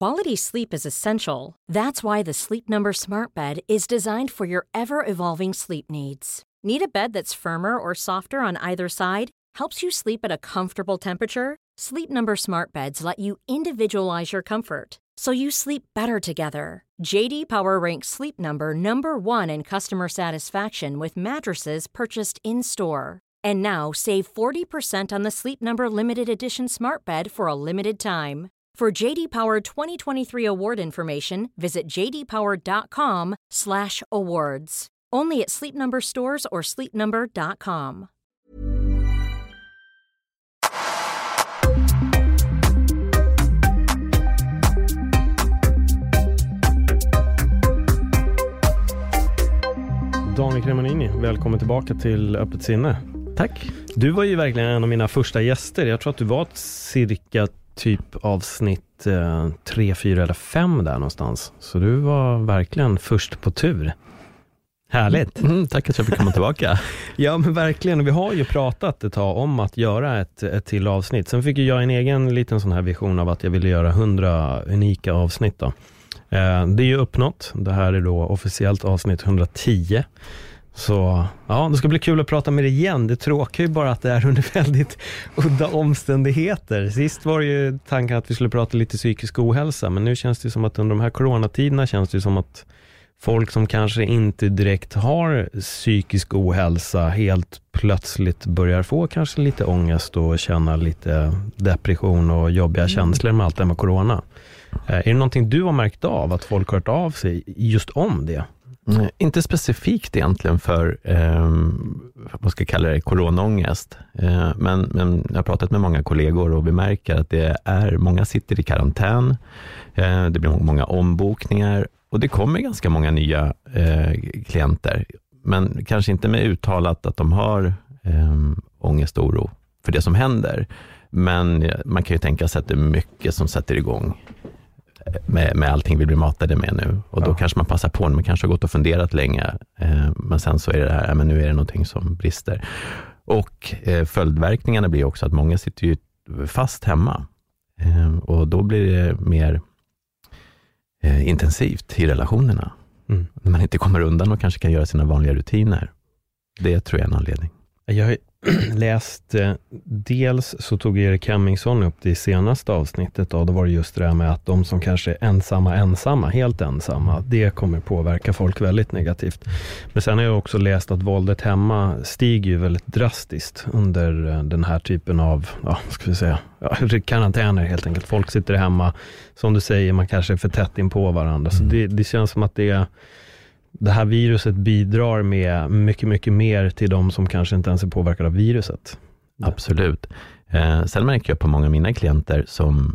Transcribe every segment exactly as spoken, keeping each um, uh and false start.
Quality sleep is essential. That's why the Sleep Number Smart Bed is designed for your ever-evolving sleep needs. Need a bed that's firmer or softer on either side? Helps you sleep at a comfortable temperature? Sleep Number Smart Beds let you individualize your comfort, so you sleep better together. J D Power ranks Sleep Number number one in customer satisfaction with mattresses purchased in-store. And now, save forty percent on the Sleep Number Limited Edition Smart Bed for a limited time. For J D Power twenty twenty-three award information, visit j d power dot com slash awards. Only at Sleep Number stores or sleep number dot com. Daniel Cremonini, välkommen tillbaka till Öppet sinne. Tack. Du var ju verkligen en av mina första gäster. Jag tror att du var ett cirka typ avsnitt eh, tre, fyra eller fem där någonstans. Så du var verkligen först på tur. Härligt. Mm, tack att jag fick komma tillbaka. Ja, men verkligen. Vi har ju pratat ett tag om att göra ett, ett till avsnitt. Sen fick jag en egen liten sån här vision av att jag ville göra hundra unika avsnitt då. Eh, det är ju uppnått. Det här är då officiellt avsnitt hundratio. Så ja, det ska bli kul att prata med dig igen. Det tråkar ju bara att det är under väldigt udda omständigheter. Sist var det ju tanken att vi skulle prata lite psykisk ohälsa, men nu känns det som att under de här coronatiderna känns det som att folk som kanske inte direkt har psykisk ohälsa helt plötsligt börjar få kanske lite ångest och känna lite depression och jobbiga känslor med allt det med corona. Är det någonting du har märkt av, att folk har hört av sig just om det? Mm, inte specifikt egentligen för eh, vad ska jag kalla det, coronaångest. Eh, men, men jag har pratat med många kollegor och vi märker att det är många sitter i karantän. Eh, det blir många ombokningar och det kommer ganska många nya eh, klienter. Men kanske inte med uttalat att de har eh, ångest och oro för det som händer. Men man kan ju tänka sig att det är mycket som sätter igång med, med allting vi blir matade med nu. Och då ja. kanske man passar på, man kanske har gått och funderat länge. Eh, men sen så är det här, men nu är det någonting som brister. Och eh, följdverkningarna blir också att många sitter ju fast hemma. Eh, och då blir det mer eh, intensivt i relationerna. Mm. När man inte kommer undan och kanske kan göra sina vanliga rutiner. Det tror jag är en anledning. Jag har läst, eh, dels så tog Erik Hemmingsson upp det i senaste avsnittet och då var det just det där med att de som kanske är ensamma, ensamma, helt ensamma, det kommer påverka folk väldigt negativt. Men sen har jag också läst att våldet hemma stiger ju väldigt drastiskt under eh, den här typen av, ja, ska vi säga, ja, karantäner helt enkelt. Folk sitter hemma, som du säger, man kanske är för tätt in på varandra. Så det, det känns som att det är det här viruset bidrar med mycket, mycket mer till de som kanske inte ens är påverkade av viruset. Absolut. Eh, sen märker jag på många av mina klienter som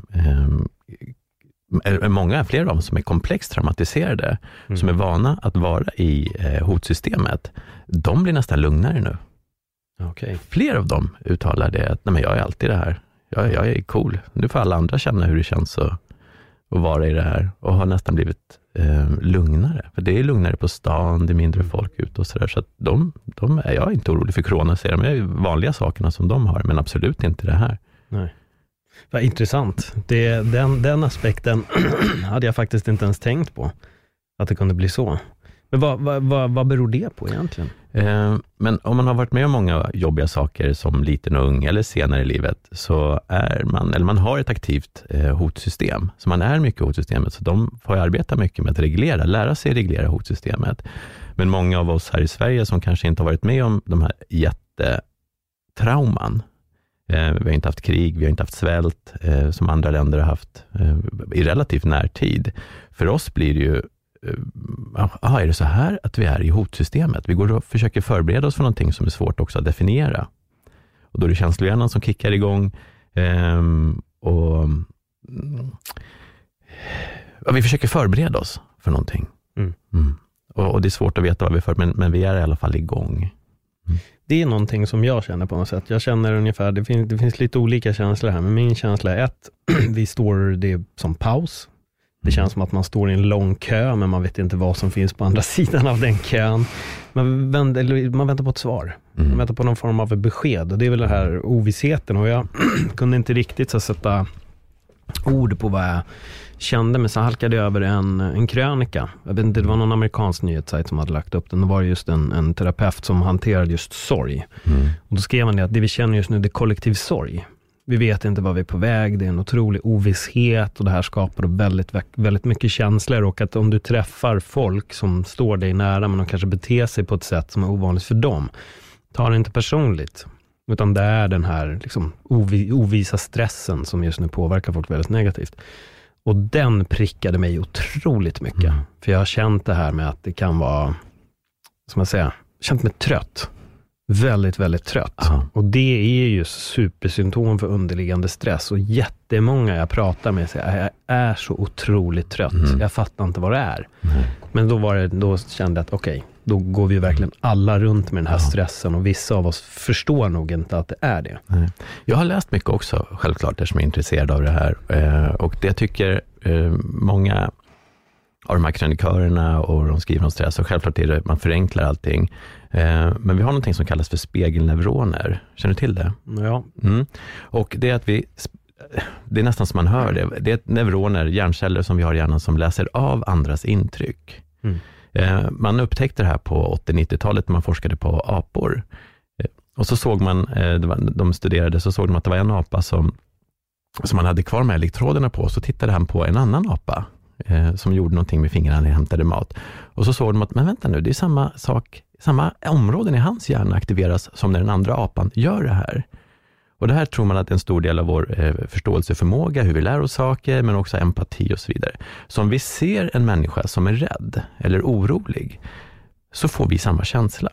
eh, många, fler av dem som är komplext traumatiserade, mm. som är vana att vara i eh, hotsystemet, de blir nästan lugnare nu. Okay. Fler av dem uttalar det att nej, men jag är alltid det här. Jag, jag är cool. Nu får alla andra känna hur det känns att, att vara i det här och har nästan blivit Eh, lugnare. För det är lugnare på stan, det är mindre folk ute och sådär. Så att de, de är, jag är inte orolig för corona, säger de. Det är vanliga sakerna som de har, men absolut inte det här. Nej. Vad intressant. Det, den, den aspekten hade jag faktiskt inte ens tänkt på. Att det kunde bli så. Men vad, vad, vad, vad beror det på egentligen? Eh, men om man har varit med om många jobbiga saker som liten och ung eller senare i livet, så är man, eller man har ett aktivt eh, hotsystem. Så man är mycket i hotsystemet, så de får arbeta mycket med att reglera, lära sig reglera hotsystemet. Men många av oss här i Sverige som kanske inte har varit med om de här jättetrauman, eh, vi har inte haft krig, vi har inte haft svält eh, som andra länder har haft eh, i relativt närtid. För oss blir det ju ah, är det så här att vi är i hotsystemet? Vi går och försöker förbereda oss för någonting som är svårt också att definiera. Och då är det känslohjärnan som kickar igång. Ehm, och ja, vi försöker förbereda oss för någonting. Mm. Mm. Och, och det är svårt att veta vad vi är för, men, men vi är i alla fall igång. Mm. Det är någonting som jag känner på något sätt. Jag känner ungefär, det finns, det finns lite olika känslor här. Men min känsla är ett, vi står det som paus. Det känns som att man står i en lång kö, men man vet inte vad som finns på andra sidan av den kön. Man väntar, man väntar på ett svar. Mm. Man väntar på någon form av besked. Och det är väl den här ovissheten. Och jag kunde inte riktigt så sätta ord på vad jag kände, men så halkade jag över en, en krönika. Jag vet inte, det var någon amerikansk nyhetssajt som hade lagt upp den. Det var just en, en terapeut som hanterade just sorg. Mm. Och då skrev han det att det vi känner just nu, det är kollektiv sorg. Vi vet inte vad vi är på väg, det är en otrolig ovisshet och det här skapar väldigt, väldigt mycket känslor, och att om du träffar folk som står dig nära men de kanske beter sig på ett sätt som är ovanligt för dem, ta det inte personligt, utan det är den här liksom ovi, ovisa stressen som just nu påverkar folk väldigt negativt. Och den prickade mig otroligt mycket, mm. för jag har känt det här med att det kan vara, som jag säger, känt mig trött. Väldigt, väldigt trött. Aha. Och det är ju supersymptom för underliggande stress. Och jättemånga jag pratar med säger att jag är så otroligt trött. Mm. Jag fattar inte vad det är. Mm. Men då, var det, då kände jag att okej, okay, då går vi verkligen alla runt med den här ja. stressen. Och vissa av oss förstår nog inte att det är det. Mm. Jag har läst mycket också, självklart, eftersom jag är intresserad av det här. Och det jag tycker många av de här krönikörerna och de skriver om stress, och självklart är det, man förenklar allting. Eh, men vi har någonting som kallas för spegelneuroner. Känner du till det? Ja. Mm. Och det är att vi, det är nästan som man hör det, det är neuroner, hjärnceller som vi har i hjärnan som läser av andras intryck. Mm. Eh, man upptäckte det här på åttio-nittiotalet när man forskade på apor. Eh, och så såg man, eh, det var, de studerade, så såg de att det var en apa som, som man hade kvar med elektroderna på, så tittade han på en annan apa som gjorde någonting med fingrarna när han hämtade mat. Och så såg de att, men vänta nu, det är samma sak, samma områden i hans hjärna aktiveras som när den andra apan gör det här. Och det här tror man att en stor del av vår eh, förståelseförmåga, hur vi lär oss saker, men också empati och så vidare. Så om vi ser en människa som är rädd eller orolig, så får vi samma känsla.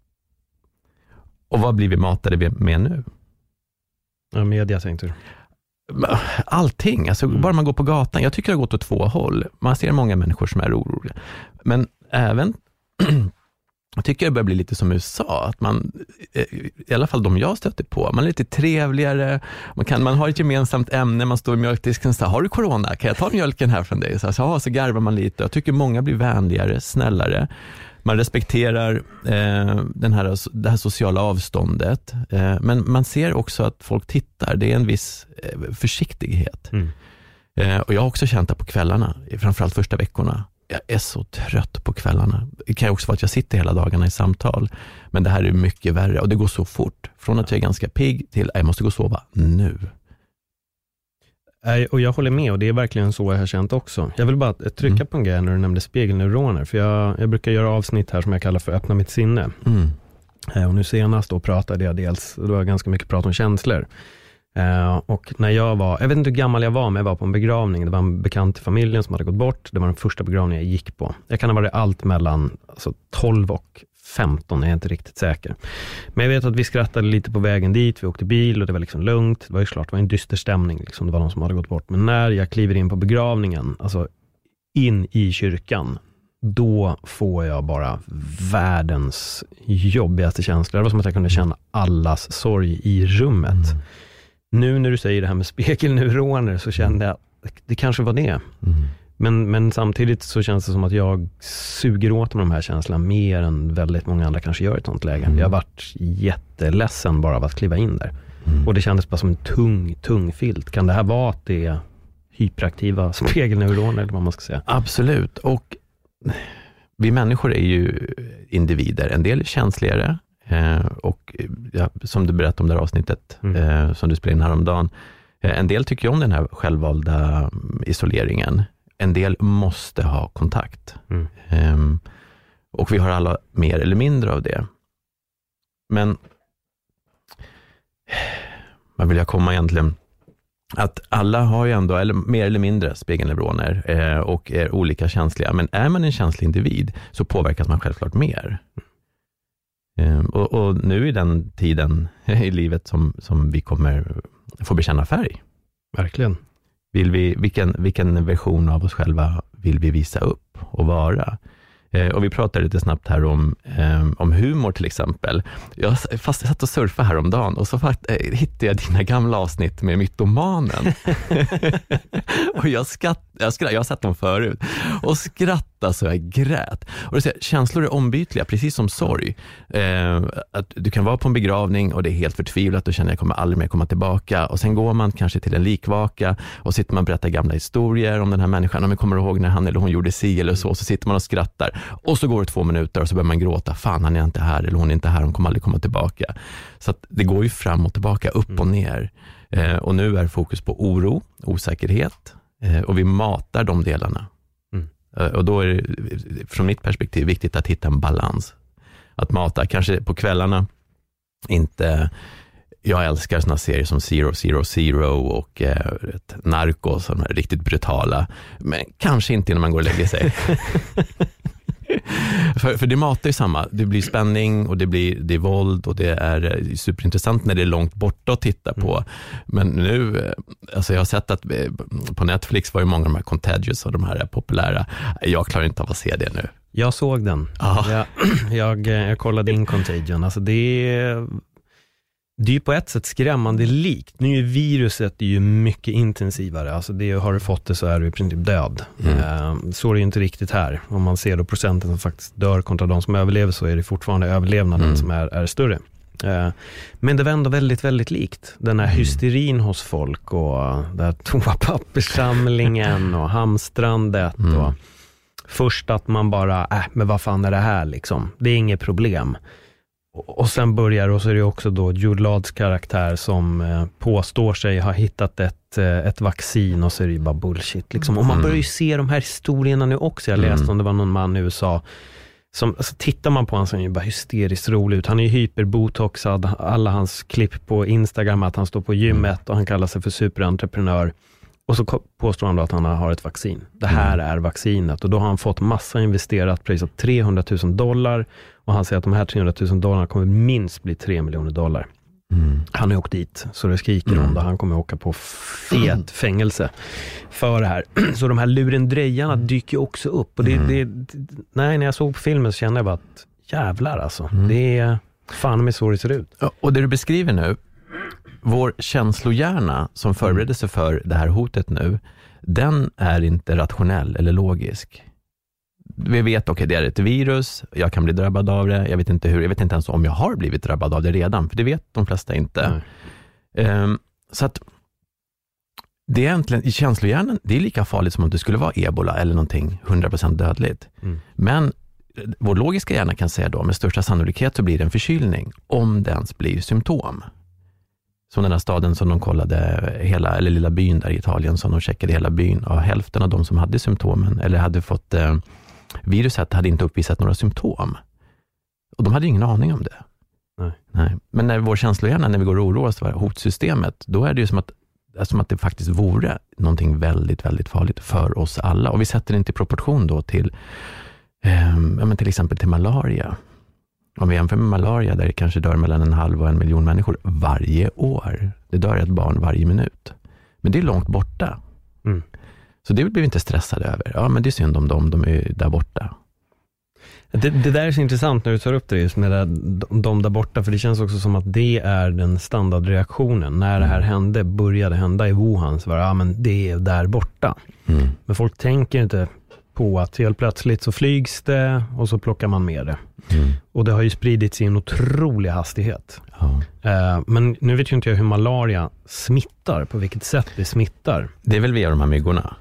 Och vad blir vi matade med nu? Ja, media tänkte du. Allting, alltså mm. bara man går på gatan. Jag tycker det har gått åt två håll. Man ser många människor som är oroliga. Men även jag tycker det börjar bli lite som U S A, att man, i alla fall de jag stöter på, man är lite trevligare, man, kan, man har ett gemensamt ämne, man står i mjölkdisken, så har du corona? Kan jag ta mjölken här från dig? Så, så, så garvar man lite. Jag tycker många blir vänligare, snällare. Man respekterar eh, den här, det här sociala avståndet. Eh, men man ser också att folk tittar. Det är en viss eh, försiktighet. Mm. Eh, och jag har också känt det på kvällarna, framförallt första veckorna. Jag är så trött på kvällarna. Det kan ju också vara att jag sitter hela dagarna i samtal. Men det här är mycket värre och det går så fort. Från att jag är ganska pigg till att jag måste gå och sova nu. Och jag håller med, och det är verkligen så jag har känt också. Jag vill bara trycka mm. på en grej när du nämnde spegelneuroner. För jag, jag brukar göra avsnitt här som jag kallar för öppna mitt sinne. Mm. Och nu senast då pratade jag dels, det var ganska mycket prat om känslor. Och när jag var, jag vet inte hur gammal jag var, men jag var på en begravning. Det var en bekant i familjen som hade gått bort. Det var den första begravningen jag gick på. Jag kan ha varit allt mellan alltså, tolv och femton, jag är inte riktigt säker. Men jag vet att vi skrattade lite på vägen dit. Vi åkte bil och det var liksom lugnt. Det var ju klart, det var en dyster stämning. Liksom. Det var någon som hade gått bort. Men när jag kliver in på begravningen, alltså in i kyrkan, då får jag bara världens jobbigaste känsla. Det var som att jag kunde känna allas sorg i rummet. Mm. Nu när du säger det här med spegelneuroner så kände jag att det kanske var det. Mm. Men, men samtidigt så känns det som att jag suger åt med de här känslorna mer än väldigt många andra kanske gör i ett sånt läge. Mm. Jag har varit jätteledsen bara av att kliva in där. Mm. Och det kändes bara som en tung, tung filt. Kan det här vara att det är hyperaktiva spegelneuroner eller vad man ska säga? Absolut. Och vi människor är ju individer. En del är känsligare. Eh, och ja, som du berättade om det här avsnittet mm. eh, som du spelade in häromdagen. Eh, en del tycker om den här självvalda isoleringen. En del måste ha kontakt. Mm. Um, och vi har alla mer eller mindre av det. Men vad vill jag komma egentligen? Att alla har ju ändå, eller mer eller mindre, spegelneuroner eh, och är olika känsliga. Men är man en känslig individ så påverkas man självklart mer. Um, och, och nu i den tiden i livet som, som vi kommer få bekänna färg. Verkligen. Vill vi, vilken, vilken version av oss själva vill vi visa upp och vara? Eh, och vi pratade lite snabbt här om, eh, om humor till exempel. Jag fast jag satt och surfade häromdagen och så fakt, eh, hittade jag dina gamla avsnitt med mytomanen. Och jag, skatt, Jag, skratt, jag har sett dem förut. Och skratta så jag grät. Och det säger, känslor är ombytliga, precis som sorg. Eh, att du kan vara på en begravning och det är helt förtvivlat och känner att jag kommer aldrig mer komma tillbaka. Och sen går man kanske till en likvaka och sitter man och berättar gamla historier om den här människan. Om man kommer ihåg när han eller hon gjorde si eller så, så sitter man och skrattar. Och så går det två minuter och så börjar man gråta. Fan, han är inte här eller hon är inte här, hon kommer aldrig komma tillbaka. Så att det går ju fram och tillbaka, upp och ner. Eh, och nu är fokus på oro, osäkerhet. Eh, och vi matar de delarna. Mm. Eh, och då är det från mitt perspektiv viktigt att hitta en balans. Att mata, kanske på kvällarna, inte... Jag älskar såna serier som Zero, Zero, Zero och eh, Narcos, som är riktigt brutala. Men kanske inte när man går och lägger sig. för, för det matar ju samma. Det blir spänning och det blir det är våld och det är superintressant när det är långt borta att titta på. Mm. Men nu, alltså jag har sett att på Netflix var ju många av de här Contagious och de här populära. Jag klarar inte av att se det nu. Jag såg den. Jag, jag, jag kollade in Contagion. Alltså det är... Det är ju på ett sätt skrämmande likt. Nu är viruset ju mycket intensivare. Alltså det, har du fått det så är du i princip död. Mm. Uh, så är det ju inte riktigt här. Om man ser då procenten som faktiskt dör kontra de som överlever, så är det fortfarande överlevnaden mm. som är, är större. Uh, men det var ändå väldigt, väldigt likt. Den här hysterin hos folk och där toapapperssamlingen och hamstrandet mm. och först att man bara, äh, men vad fan är det här liksom? Det är inget problem. Och sen börjar, och så är det också då Jude Laws karaktär som eh, påstår sig ha hittat ett, eh, ett vaccin, och så är det ju bara bullshit liksom. Och man börjar ju se de här historierna nu också. Jag läste om det var någon man i U S A som, alltså, tittar man på honom så är han ju bara hysteriskt rolig ut. Han är ju hyperbotoxad, alla hans klipp på Instagram att han står på gymmet och han kallar sig för superentreprenör. Och så påstår han då att han har ett vaccin. Det här är vaccinet. Och då har han fått massa investerat, pris av trehundratusen dollar. Och han säger att de här trehundratusen dollar kommer minst bli tre miljoner dollar. Mm. Han har åkt dit, så det skriker mm. om det. Han kommer åka på fet mm. fängelse för det här. Så de här lurendrejarna dyker också upp. Och det, mm. det, nej, när jag såg på filmen så kände jag bara att jävlar alltså. Mm. Det är fan med så det ser ut. Och det du beskriver nu, vår känslohjärna som förbereder sig för det här hotet nu, den är inte rationell eller logisk. Vi vet, okej, okay, det är ett virus, jag kan bli drabbad av det, jag vet inte hur, jag vet inte ens om jag har blivit drabbad av det redan, för det vet de flesta inte. Um, så att det är egentligen, i känslohjärnan, det är lika farligt som om det skulle vara ebola eller någonting hundra procent dödligt. Mm. Men vår logiska hjärna kan säga då, med största sannolikhet så blir det en förkylning, om det ens blir symptom. Som den här staden som de kollade, hela, eller lilla byn där i Italien, som de checkade hela byn, och hälften av de som hade symptomen eller hade fått eh, viruset hade inte uppvisat några symptom. Och de hade ingen aning om det. Nej. Nej. Men när vår känslohjärna, när vi går och oroar oss för hotsystemet, då är det ju som att, som att det faktiskt vore någonting väldigt, väldigt farligt för oss alla. Och vi sätter det inte i proportion då till, eh, ja, men till exempel till malaria. Om vi jämför med malaria, där det kanske dör mellan en halv och en miljon människor varje år. Det dör ett barn varje minut. Men det är långt borta. Mm. Så det blir vi inte stressade över. Ja, men det är synd om dem, de är där borta. Det, det där är så intressant när du tar upp det just med det, de där borta. För det känns också som att det är den standardreaktionen. När det här hände, började hända i Wuhan, så var det, ja, men det är där borta. Mm. Men folk tänker inte på att helt plötsligt så flygs det och så plockar man med det. Mm. Och det har ju spridits i en otrolig hastighet. Ja. Uh, men nu vet ju inte jag hur malaria smittar, på vilket sätt det smittar. Det är väl via de här myggorna.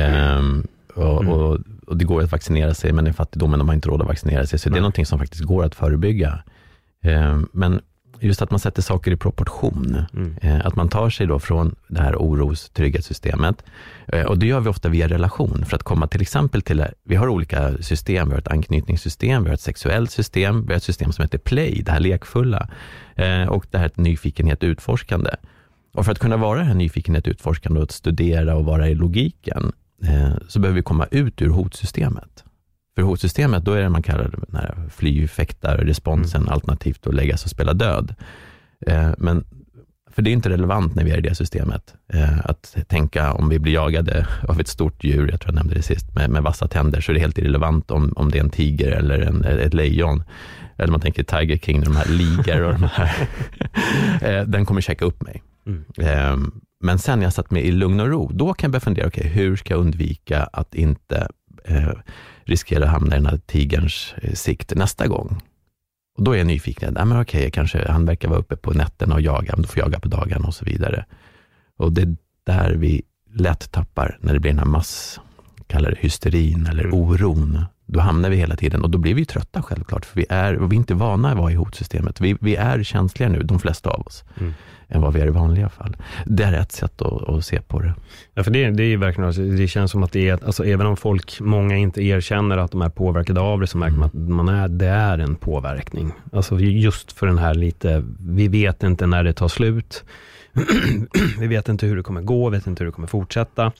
Um, och, mm. och, och det går att vaccinera sig, men i fattigdomen har man inte råd att vaccinera sig. Så Nej. Det är någonting som faktiskt går att förebygga. Um, men just att man sätter saker i proportion. Mm. Uh, att man tar sig då från det här oros- trygghetssystemet. Uh, och det gör vi ofta via relation. För att komma till exempel till, vi har olika system. Vi har ett anknytningssystem, vi har ett sexuellt system, vi har ett system som heter play, det här lekfulla. Uh, och det här ett nyfikenhet utforskande. Och för att kunna vara det här nyfikenhet utforskande och att studera och vara i logiken, eh, så behöver vi komma ut ur hotsystemet. För hotsystemet, då är det man kallar den här fly, fäktar, responsen, mm. alternativt att lägga sig och spela död. Eh, men för det är inte relevant när vi är i det systemet. Eh, att tänka om vi blir jagade av ett stort djur, jag tror jag nämnde det sist, med, med vassa tänder, så är det helt irrelevant om, om det är en tiger eller en, ett lejon. Eller man tänker Tiger King, de här ligor och de här. eh, den kommer checka upp mig. Mm. Eh, men sen när jag satt med i lugn och ro, då kan jag börja fundera, okej, okay, hur ska jag undvika att inte eh, riskera att hamna i den här tigerns eh, sikt nästa gång? Och då är jag nyfiken, ja, men okej, okay, kanske han verkar vara uppe på nätterna och jaga, men då får jag jaga på dagarna och så vidare. Och det är där vi lätt tappar när det blir den här mass, kallar det hysterin eller mm. oron. Då hamnar vi hela tiden och då blir vi trötta självklart, för vi är, och vi är inte vana att vara i hotsystemet. Vi, vi är känsliga nu, de flesta av oss, mm. än vad vi är i vanliga fall. Det är ett sätt att, att se på det. Ja, för det, det är ju verkligen, det känns som att det är, alltså även om folk, många inte erkänner att de är påverkade av det, så märker man att man är, det är en påverkning. Alltså just för den här lite, vi vet inte när det tar slut. Vi vet inte hur det kommer gå, vet inte hur det kommer fortsätta.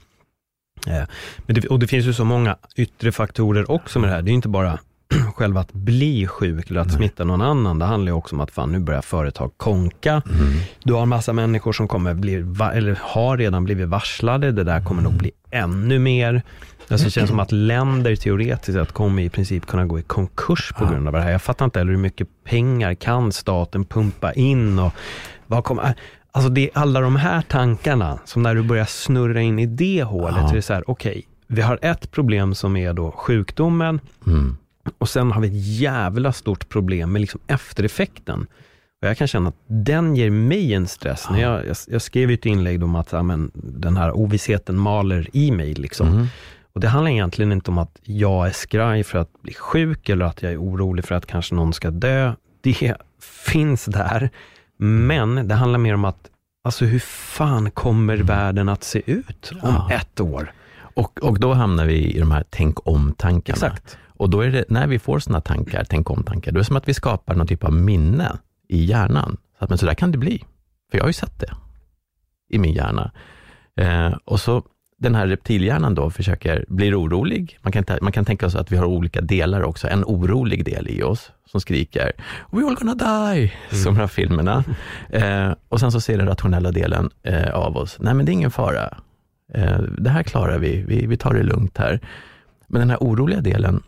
Men det, och det finns ju så många yttre faktorer också med det här. Det är inte bara själva att bli sjuk eller att Nej. smitta någon annan. Det handlar ju också om att fan, nu börjar företag konka. Mm. Du har en massa människor som kommer bli, eller har redan blivit varslade. Det där kommer mm. nog bli ännu mer. Alltså det känns som att länder teoretiskt att kommer i princip kunna gå i konkurs på grund av det här. Jag fattar inte heller hur mycket pengar kan staten pumpa in och vad kommer... Alltså det är alla de här tankarna som när du börjar snurra in i det hålet, ja. Så är det så här, okej, okay, vi har ett problem som är då sjukdomen mm. och sen har vi ett jävla stort problem med liksom eftereffekten. Och jag kan känna att den ger mig en stress. Ja. När jag, jag, jag skrev ett inlägg om att ja, men, den här ovissheten maler i mig liksom. Mm. Och det handlar egentligen inte om att jag är skraj för att bli sjuk eller att jag är orolig för att kanske någon ska dö. Det finns där. Men det handlar mer om att alltså hur fan kommer mm. världen att se ut om ja. ett år? Och, och då hamnar vi i de här tänk om-tankarna. Exakt. Och då är det, när vi får såna tankar, tänk om-tankar, då är det som att vi skapar någon typ av minne i hjärnan. Så att, men så där kan det bli. För jag har ju sett det i min hjärna. Eh, och så den här reptilhjärnan då försöker bli orolig. Man kan, man kan tänka sig att vi har olika delar också. En orolig del i oss som skriker "We all gonna die", mm. som de här filmerna. Eh, och sen så ser den rationella delen eh, av oss. Nej, men det är ingen fara. Eh, det här klarar vi. vi. Vi tar det lugnt här. Men den här oroliga delen,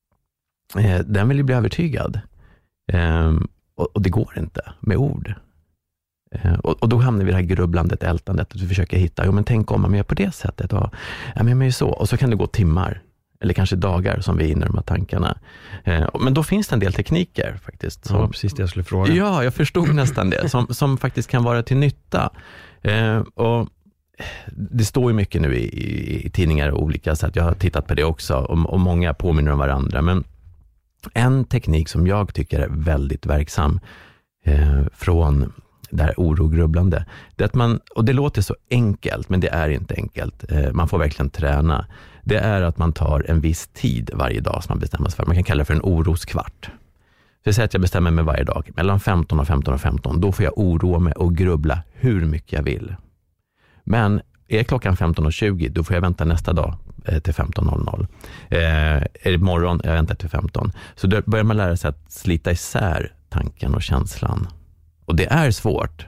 eh, den vill ju bli övertygad. Eh, och, och det går inte med ord. Och, och då hamnar vi i det här grubblandet, ältandet, att vi försöker hitta, jo men tänk om man gör på det sättet, och, ja men jag är så, och så kan det gå timmar eller kanske dagar som vi är inne i de här tankarna. Eh, men då finns det en del tekniker faktiskt. Som, ja, precis det jag skulle fråga. Ja, jag förstod nästan det, som, som faktiskt kan vara till nytta. Eh, och det står ju mycket nu i, i, i tidningar och olika sätt, jag har tittat på det också, och, och många påminner om varandra, men en teknik som jag tycker är väldigt verksam eh, från det här oro-grubblande, det är att man, och det låter så enkelt, men det är inte enkelt, man får verkligen träna, det är att man tar en viss tid varje dag som man bestämmer sig för. Man kan kalla det för en oroskvart. Så jag säger att jag bestämmer mig varje dag mellan femton och femton och femton, då får jag oroa mig och grubbla hur mycket jag vill. Men är klockan femton och tjugo, då får jag vänta nästa dag till femton noll noll. Eh, är det morgon, jag väntar till femton. Så då börjar man lära sig att slita isär tanken och känslan. Och det är svårt,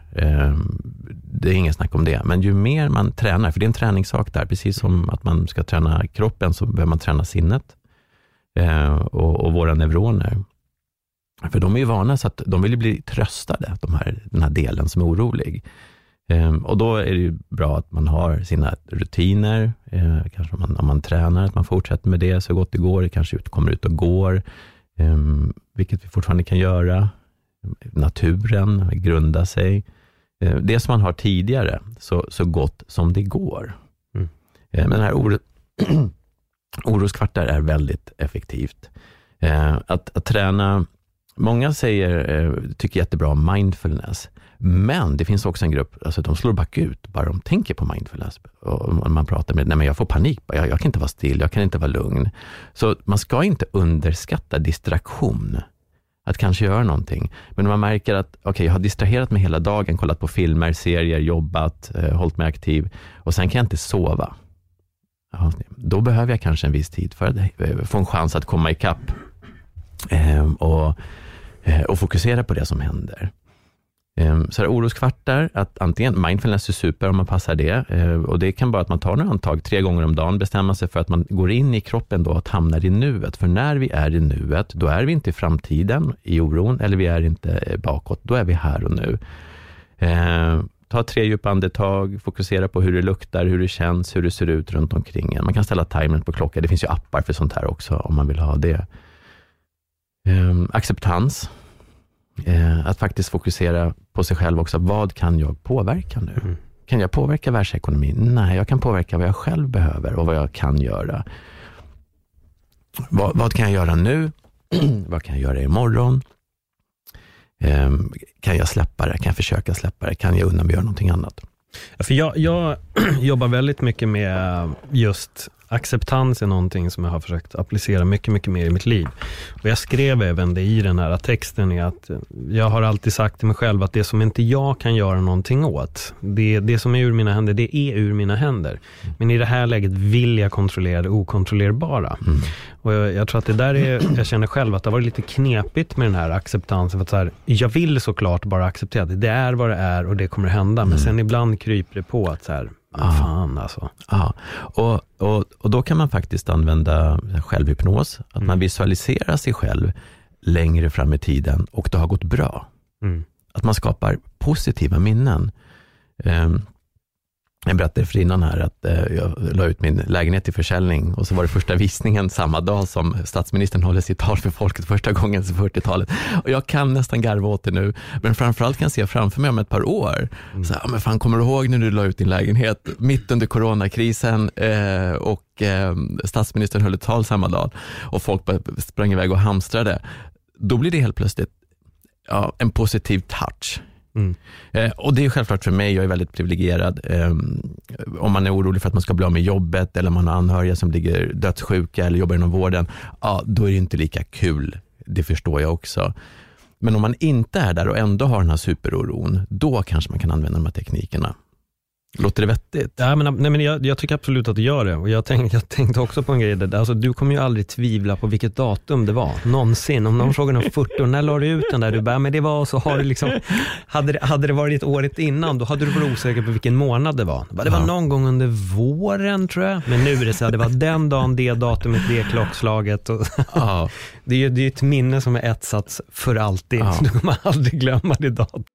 det är ingen snack om det, men ju mer man tränar, för det är en träningssak där, precis som att man ska träna kroppen så behöver man träna sinnet och, och våra neuroner. För de är ju vana så att de vill ju bli tröstade, de här, den här delen som är orolig. Och då är det ju bra att man har sina rutiner, kanske om man, om man tränar, att man fortsätter med det så gott det går, det kanske ut, kommer ut och går, vilket vi fortfarande kan göra. Naturen, grunda sig. Det som man har tidigare, så, så gott som det går. Mm. Men den här oro, oroskvartar är väldigt effektivt. Att, att träna, många säger, tycker jättebra om mindfulness. Men det finns också en grupp, alltså de slår bakut bara de tänker på mindfulness. Och man pratar med, nej men jag får panik, jag, jag kan inte vara still, jag kan inte vara lugn. Så man ska inte underskatta distraktion. Att kanske göra någonting. Men man märker att okej, okay, jag har distraherat mig hela dagen, kollat på filmer, serier, jobbat, eh, hållit mig aktiv och sen kan jag inte sova. Ja, då behöver jag kanske en viss tid för att få en chans att komma ikapp eh, och, eh, och fokusera på det som händer. Eh, så här oroskvartar, att antingen mindfulness är super om man passar det, eh, och det kan vara att man tar några antag tre gånger om dagen, bestämma sig för att man går in i kroppen då och hamnar i nuet. För när vi är i nuet, då är vi inte i framtiden i oron, eller vi är inte bakåt, då är vi här och nu. Eh, ta tre djupa andetag, fokusera på hur det luktar, hur det känns, hur det ser ut runt omkring en. Man kan ställa timern på klockan. Det finns ju appar för sånt här också om man vill ha det. Um, acceptans. Uh, att faktiskt fokusera på sig själv också. Vad kan jag påverka nu? Mm. Kan jag påverka världsekonomin? Nej, jag kan påverka vad jag själv behöver och vad jag kan göra. Vad, vad kan jag göra nu? Vad kan jag göra imorgon? Um, kan jag släppa det? Kan jag försöka släppa det? Kan jag undan mig göra någonting annat? Ja, för jag, jag jobbar väldigt mycket med just acceptans är någonting som jag har försökt applicera mycket, mycket mer i mitt liv. Och jag skrev även det i den här texten är att jag har alltid sagt till mig själv att det som inte jag kan göra någonting åt, det, det som är ur mina händer, det är ur mina händer. Men i det här läget vill jag kontrollera det okontrollerbara. Mm. Och jag, jag tror att det där är, jag känner själv att det har varit lite knepigt med den här acceptansen. För att så här, jag vill såklart bara acceptera det. Det är vad det är och det kommer hända. Men mm. sen ibland kryper det på att så här, ah. fan alltså. Ja, och, och, och då kan man faktiskt använda självhypnos. Att mm. man visualiserar sig själv längre fram i tiden och det har gått bra. Mm. Att man skapar positiva minnen. Um, Jag berättade för innan här att eh, jag la ut min lägenhet till försäljning och så var det första visningen samma dag som statsministern håller sitt tal för folket första gången sedan fyrtiotalet. Och jag kan nästan garva åt det nu, men framförallt kan jag se framför mig om ett par år. Mm. Så, ja, men fan, kommer du ihåg när du la ut din lägenhet mitt under coronakrisen eh, och eh, statsministern höll ett tal samma dag och folk sprang iväg och hamstrade. Då blir det helt plötsligt ja, en positiv touch. Mm. Eh, och det är självklart för mig, jag är väldigt privilegierad. Eh, om man är orolig för att man ska bli av med jobbet eller man har anhöriga som ligger dödssjuka eller jobbar inom vården, ja, då är det inte lika kul. Det förstår jag också. Men om man inte är där och ändå har den här superoron, då kanske man kan använda de här teknikerna. Låter det vettigt? Ja, men, nej, men jag, jag tycker absolut att du gör det. Och jag, tänk, jag tänkte också på en grej där. Alltså, du kommer ju aldrig tvivla på vilket datum det var. Någonsin. Om någon frågar om fyrtio, när la du ut den där? Du bara, men det var så har det liksom... Hade det, hade det varit ett året innan, då hade du varit osäker på vilken månad det var. Det var ja. någon gång under våren, tror jag. Men nu är det så här, det var den dagen, det datumet, det klockslaget. Och ja. det, är ju, det är ett minne som är etsats för alltid. Ja. Du kommer aldrig glömma det datum.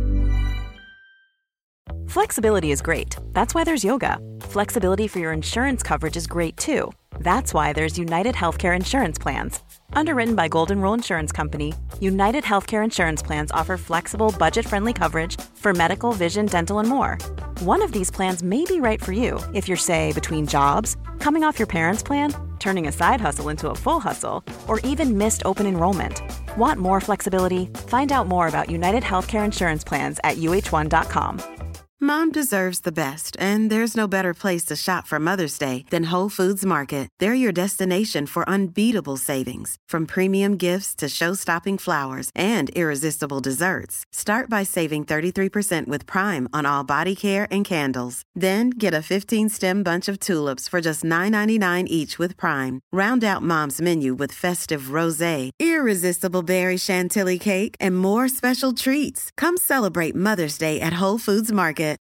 Flexibility is great. That's why there's yoga. Flexibility for your insurance coverage is great too. That's why there's United Healthcare Insurance Plans. Underwritten by Golden Rule Insurance Company, United Healthcare Insurance Plans offer flexible, budget-friendly coverage for medical, vision, dental, and more. One of these plans may be right for you if you're, say, between jobs, coming off your parents' plan, turning a side hustle into a full hustle, or even missed open enrollment. Want more flexibility? Find out more about United Healthcare Insurance Plans at U H one dot com. Mom deserves the best, and there's no better place to shop for Mother's Day than Whole Foods Market. They're your destination for unbeatable savings, from premium gifts to show-stopping flowers and irresistible desserts. Start by saving thirty-three percent with Prime on all body care and candles. Then get a fifteen-stem bunch of tulips for just nine ninety-nine each with Prime. Round out Mom's menu with festive rosé, irresistible berry chantilly cake, and more special treats. Come celebrate Mother's Day at Whole Foods Market.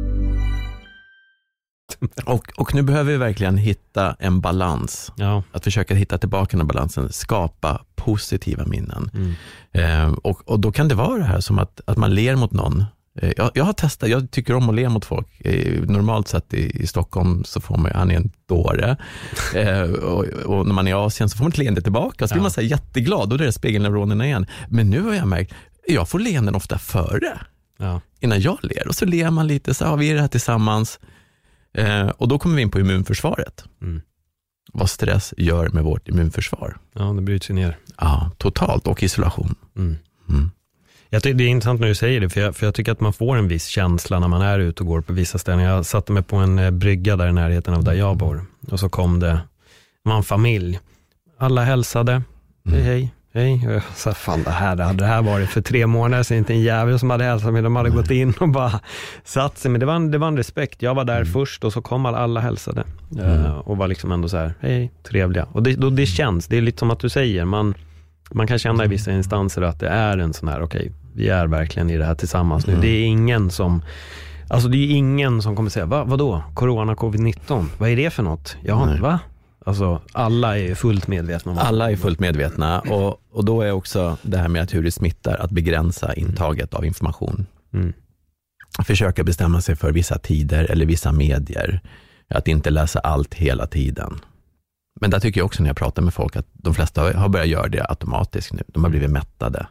Och, och nu behöver vi verkligen hitta en balans. Ja. Att försöka hitta tillbaka den balansen. Skapa positiva minnen. Mm. Eh, och, och då kan det vara det här som att, att man ler mot någon. Eh, jag, jag har testat, jag tycker om att le mot folk. Eh, normalt sett i, i Stockholm så får man, han är en dåre. Eh, och, och när man är i Asien så får man ett leende tillbaka. Så blir ja. man så här jätteglad och det är spegelneuronerna igen. Men nu har jag märkt, jag får leenden ofta före. Ja. Innan jag ler. Och så ler man lite, så ja, vi är det här tillsammans. Eh, och då kommer vi in på immunförsvaret. Mm. Vad stress gör med vårt immunförsvar. Ja, det bryts ju ner. Ja, totalt. Och isolation. Mm. Mm. Jag tycker det är intressant när du säger det. För jag, för jag tycker att man får en viss känsla när man är ute och går på vissa ställen. Jag satte mig på en eh, brygga där i närheten av där jag bor. Och så kom det en familj. Alla hälsade. Mm. Hej, hej. Hej, jag sa, fan det här, det hade det här varit för tre månader sedan, inte en jävel som hade hälsat mig, de hade Nej. gått in och bara satt sig, men det var en, det var en respekt, jag var där mm. först och så kom alla, alla hälsade mm. uh, och var liksom ändå så här, hej, trevliga, och det, då, det känns, det är lite som att du säger, man, man kan känna i vissa instanser att det är en sån här, okej, okay, vi är verkligen i det här tillsammans nu, mm. det är ingen som alltså det är ingen som kommer säga, Va, vadå, corona, covid nitton, vad är det för något? Ja, Nej. va? Alltså alla är fullt medvetna om det. Alla är fullt medvetna och, och då är också det här med att hur det smittar att begränsa intaget av information. Mm. försöka bestämma sig för vissa tider eller vissa medier. Att inte läsa allt hela tiden. Men där tycker jag också när jag pratar med folk att de flesta har börjat göra det automatiskt nu. De har blivit mättade.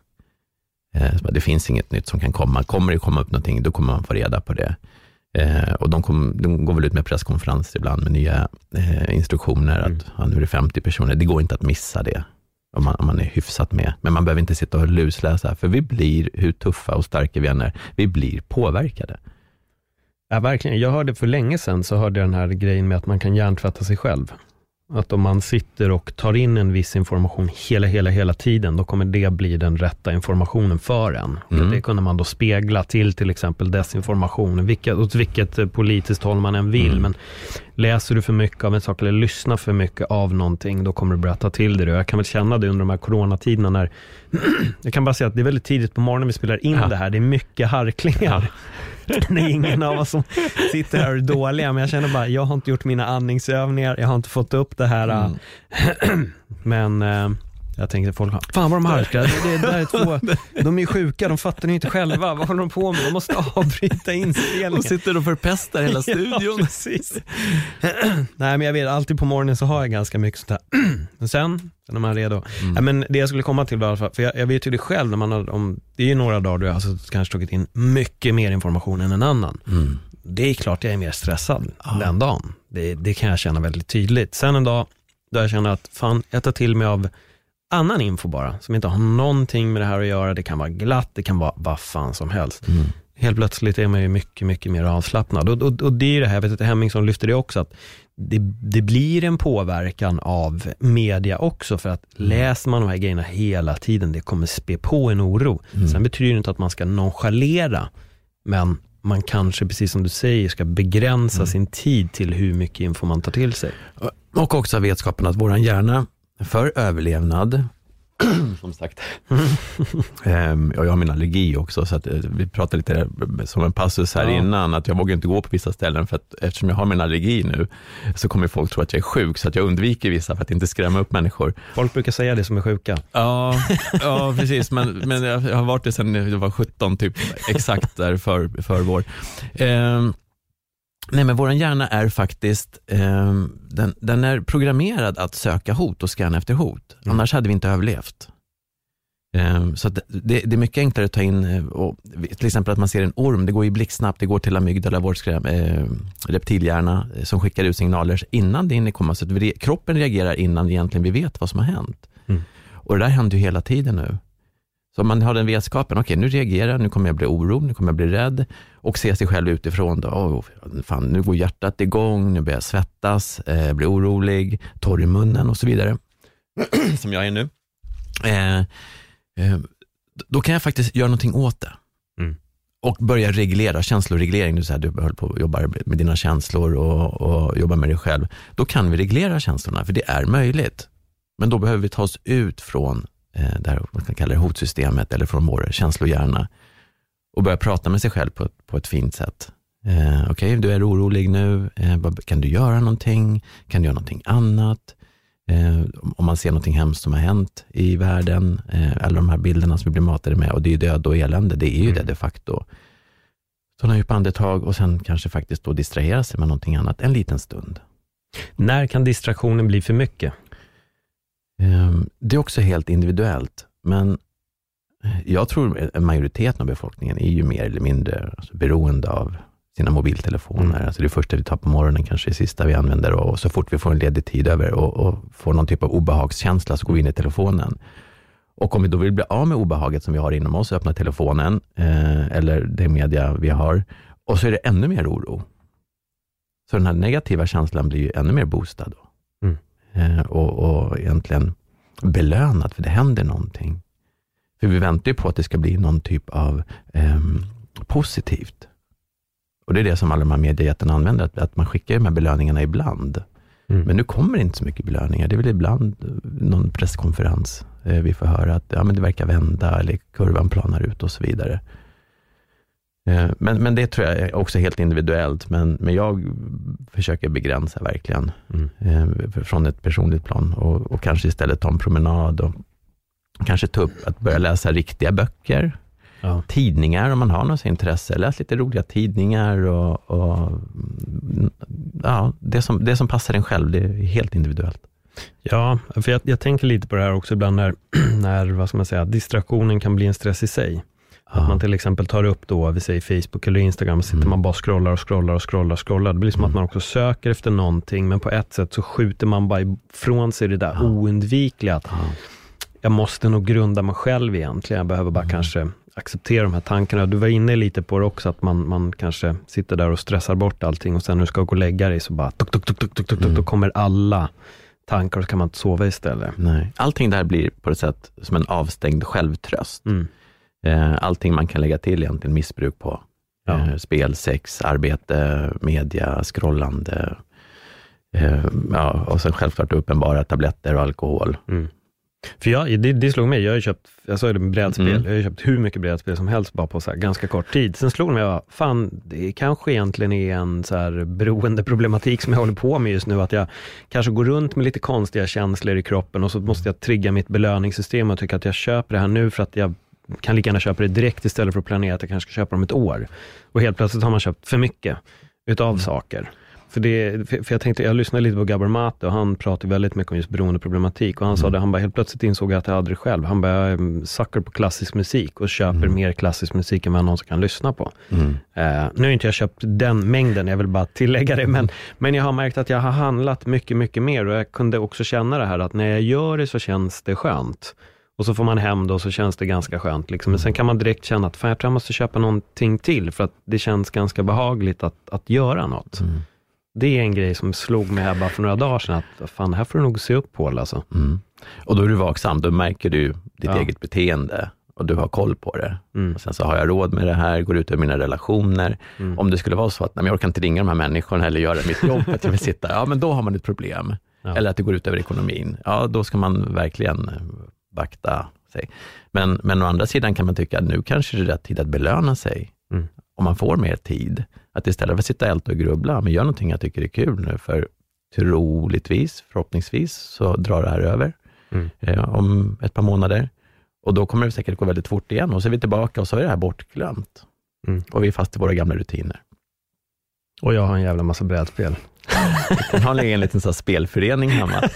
Det finns inget nytt som kan komma. Kommer det komma upp någonting, då kommer man få reda på det. Och de, kom, de går väl ut med presskonferenser ibland med nya eh, instruktioner. Mm. Att ja, nu är det femtio personer. Det går inte att missa det. Om man, om man är hyfsat med. Men man behöver inte sitta och lusläsa. För vi blir, hur tuffa och starka vi än är, vi blir påverkade. Ja, verkligen. Jag hörde för länge sedan så hörde jag den här grejen med att man kan hjärntvätta sig själv. Att om man sitter och tar in en viss information hela, hela, hela tiden, då kommer det bli den rätta informationen för en. Mm. Det kunde man då spegla till till exempel desinformation, vilket, åt vilket politiskt håll man än vill. Mm. Men läser du för mycket av en sak eller lyssnar för mycket av någonting, då kommer du börja ta till det. Jag kan väl känna det under de här coronatiderna när jag kan bara säga att det är väldigt tidigt på morgonen vi spelar in ja. det här. Det är mycket harklingar. Ja. Det är ingen av oss som sitter här och är dåliga, men jag känner bara, jag har inte gjort mina andningsövningar, jag har inte fått upp det här. Mm. Men äh, jag tänkte folk, fan vad de harkar, det, det där är två, de är sjuka, de fattar inte själva, vad håller de på med? De måste avbryta inspelningen. De sitter och förpestar hela studion. Ja, precis. Nej, men jag vet, alltid på morgonen så har jag ganska mycket sånt här. Men sen, när man är redo. Mm. Ja, men det jag skulle komma till var i alla fall, för jag, jag vet ju det själv, när man har, om, det är ju några dagar då jag alltså kanske tagit in mycket mer information än en annan. Mm. Det är klart jag är mer stressad ah. den dagen. Det, det kan jag känna väldigt tydligt. Sen en dag där jag känner att fan, jag tar till mig av annan info bara, som inte har någonting med det här att göra. Det kan vara glatt, det kan vara vad fan som helst. Mm. Helt plötsligt är man ju mycket, mycket mer avslappnad. Och, och, och det är ju det här, jag vet att Hemmingsson lyfter det också, att det, det blir en påverkan av media också, för att mm. läser man de här grejerna hela tiden, det kommer spä på en oro. Mm. Sen betyder det inte att man ska nonchalera, men man kanske, precis som du säger, ska begränsa mm. sin tid till hur mycket info man tar till sig. Och också vetskapen att våran hjärna för överlevnad, som sagt, um, jag har min allergi också, så att uh, vi pratade lite som en passus här ja. innan, att jag vågar inte gå på vissa ställen för att eftersom jag har min allergi nu så kommer folk tro att jag är sjuk, så att jag undviker vissa för att inte skrämma upp människor. Folk brukar säga det som är sjuka. Ja, ja precis, men, men jag har varit det sedan jag var sjutton typ, exakt där för, för vår. Um, Nej, men vår hjärna är faktiskt eh, den, den är programmerad att söka hot och scanna efter hot. Mm. Annars hade vi inte överlevt. Eh, så det, det, det är mycket enklare att ta in, och, till exempel att man ser en orm, det går ju blixtsnabbt, det går till amygdala, vår skräm, eh, reptilhjärna eh, som skickar ut signaler innan det hinner komma. Så att vi, kroppen reagerar innan egentligen vi vet vad som har hänt. Mm. Och det där händer ju hela tiden nu. Så man har den vetskapen, okej, nu reagerar jag, nu kommer jag bli oro, nu kommer jag bli rädd, och se sig själv utifrån då, oh, fan, nu går hjärtat igång, nu börjar jag svettas, eh, blir orolig, torr i munnen och så vidare, som jag är nu. Eh, eh, då kan jag faktiskt göra någonting åt det. Mm. Och börja reglera, känsloreglering, du, så här, du höll på att jobba med dina känslor och, och jobba med dig själv. Då kan vi reglera känslorna, för det är möjligt. Men då behöver vi ta oss ut från det här, man kan kalla det hotsystemet, eller från vår känslohjärna, och börja prata med sig själv på ett, på ett fint sätt. Eh, Okej, okay, du är orolig nu, eh, kan du göra någonting? Kan du göra någonting annat? Eh, om man ser någonting hemskt som har hänt i världen, eh, alla de här bilderna som vi blir matade med, och det är ju död och elände, det är ju mm. det de facto. Så en djup andetag och sen kanske faktiskt då distrahera sig med någonting annat en liten stund. När kan distraktionen bli för mycket? Det är också helt individuellt, men jag tror att majoriteten av befolkningen är ju mer eller mindre alltså, beroende av sina mobiltelefoner. Mm. Alltså det första vi tar på morgonen kanske det sista vi använder, och så fort vi får en ledig tid över och, och får någon typ av obehagskänsla så går vi in i telefonen. Och om vi då vill bli av med obehaget som vi har inom oss, öppna telefonen eh, eller det media vi har, och så är det ännu mer oro. Så den här negativa känslan blir ju ännu mer boostad då. Och, och egentligen belönat, för det händer någonting. För vi väntar ju på att det ska bli någon typ av eh, positivt. Och det är det som alla de här mediejättarna använder, att, att man skickar de här belöningarna ibland. Mm. Men nu kommer det inte så mycket belöningar. Det är väl ibland någon presskonferens eh, vi får höra att ja, men det verkar vända, eller kurvan planar ut och så vidare. Men, men det tror jag är också helt individuellt, men, men jag försöker begränsa verkligen mm. eh, från ett personligt plan, och, och kanske istället ta en promenad och kanske ta upp att börja läsa riktiga böcker, Ja. Tidningar, om man har något intresse. Läs lite roliga tidningar och, och ja, det som, det som passar en själv, det är helt individuellt. Ja, för jag, jag tänker lite på det här också ibland när, när vad ska man säga, distraktionen kan bli en stress i sig. Att ja. man till exempel tar upp då, vi säger Facebook eller Instagram, sitter mm. man bara scrollar och scrollar och scrollar och scrollar. Det blir som mm. att man också söker efter någonting, men på ett sätt så skjuter man bara ifrån sig det där ja. oundvikliga att ja. jag måste nog grunda mig själv egentligen. Jag behöver bara mm. kanske acceptera de här tankarna. Du var inne lite på det också, att man, man kanske sitter där och stressar bort allting och sen när du ska gå och lägga dig så bara tuk, tuk, tuk, tuk, tuk, tuk, mm. då kommer alla tankar och så kan man inte sova istället. Nej. Allting där blir på ett sätt som en avstängd självtröst. Mm. Allting man kan lägga till egentligen missbruk på. Ja. Spel, sex, arbete, media, scrollande. Ja, och sen självklart uppenbara tabletter och alkohol. Mm. För jag, det, det slog mig, jag har ju köpt, jag sa det med brädspel, mm. jag har ju köpt hur mycket brädspel som helst bara på så här ganska kort tid. Sen slog det mig, ja, fan, det kanske egentligen är en så här beroendeproblematik som jag håller på med just nu, att jag kanske går runt med lite konstiga känslor i kroppen och så måste jag trigga mitt belöningssystem och tycka att jag köper det här nu för att jag kan lika gärna köpa det direkt istället för att planera att jag kanske ska köpa dem ett år. Och helt plötsligt har man köpt för mycket utav mm. saker. För, det, för jag tänkte, jag lyssnade lite på Gabor Mate och han pratade väldigt mycket om just beroendeproblematik och han mm. sa det, han bara helt plötsligt insåg att jag hade det själv. Han bara sucker på klassisk musik och köper mm. mer klassisk musik än vad någon som kan lyssna på. Mm. Uh, nu har inte jag köpt den mängden, jag vill bara tillägga det, men, men jag har märkt att jag har handlat mycket, mycket mer och jag kunde också känna det här att när jag gör det så känns det skönt. Och så får man hem då och så känns det ganska skönt. Liksom. Men sen kan man direkt känna att fan, jag tror jag måste köpa någonting till för att det känns ganska behagligt att, att göra något. Mm. Det är en grej som slog mig här bara för några dagar sedan att fan, här får du nog se upp på det alltså. Mm. Och då är du vaksam, då märker du ditt ja. eget beteende och du har koll på det. Mm. Och sen så har jag råd med det här, går ut över mina relationer. Mm. Om det skulle vara så att nej, jag orkar inte ringa de här människorna eller göra mitt jobb att jag vill sitta, ja men då har man ett problem. Ja. Eller att det går ut över ekonomin. Ja, då ska man verkligen vakta sig. Men, men å andra sidan kan man tycka att nu kanske det är rätt tid att belöna sig. Mm. Om man får mer tid. Att istället för att sitta älta och grubbla, men gör någonting jag tycker är kul nu. För troligtvis, förhoppningsvis, så drar det här över mm. eh, om ett par månader. Och då kommer det säkert gå väldigt fort igen. Och så är vi tillbaka och så är det här bortglömt. Mm. Och vi är fast i våra gamla rutiner. Och jag har en jävla massa brädspel. Jag har en liten sån spelförening hemma.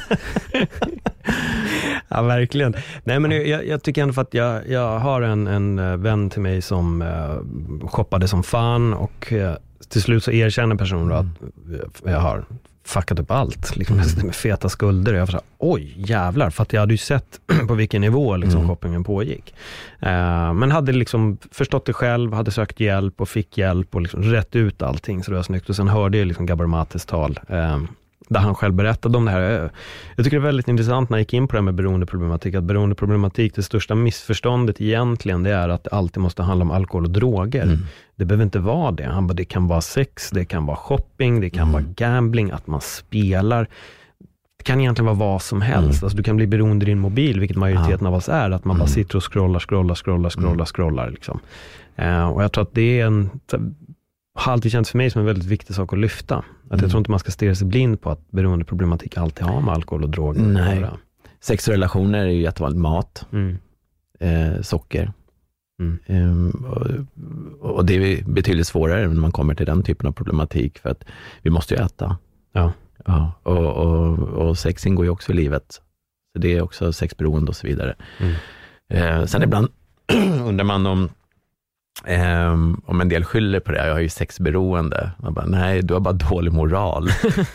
Ja, verkligen. Nej, men jag, jag tycker ändå för att jag, jag har en, en vän till mig som uh, shoppade som fan och uh, till slut så erkänner personen då att jag har fuckat upp allt. Liksom, mm. med feta skulder. Jag var så här, oj jävlar, för att jag hade ju sett på vilken nivå liksom, mm. shoppingen pågick. Uh, men hade liksom förstått det själv, hade sökt hjälp och fick hjälp och liksom rätt ut allting så det var snyggt. Och sen hörde jag liksom Gabor Mates tal uh, där han själv berättade om det här. Jag tycker det är väldigt intressant när jag gick in på det här med beroendeproblematik. Att beroendeproblematik, det största missförståndet egentligen, det är att det alltid måste handla om alkohol och droger. Mm. Det behöver inte vara det. Han bara, det kan vara sex, det kan vara shopping, det kan mm. vara gambling, att man spelar. Det kan egentligen vara vad som helst. Mm. Alltså, du kan bli beroende i din mobil, vilket majoriteten ja. av oss är. Att man mm. bara sitter och scrollar, scrollar, scrollar, scrollar, mm. scrollar. Liksom. Uh, och jag tror att det är en... har alltid känts för mig som en väldigt viktig sak att lyfta. Att mm. jag tror inte man ska stirra sig blind på att beroendeproblematik alltid har med alkohol och droger. Nej. Sexrelationer är ju jättevanligt. Mat, mm. eh, socker. Mm. Um, och, och det är betydligt svårare när man kommer till den typen av problematik för att vi måste ju äta. Ja. Ja, och, och, och sex ingår ju också i livet. Så det är också sexberoende och så vidare. Mm. Eh, sen ibland undrar man om Um, om en del skyller på det, jag har ju sexberoende. Man bara, nej, du har bara dålig moral.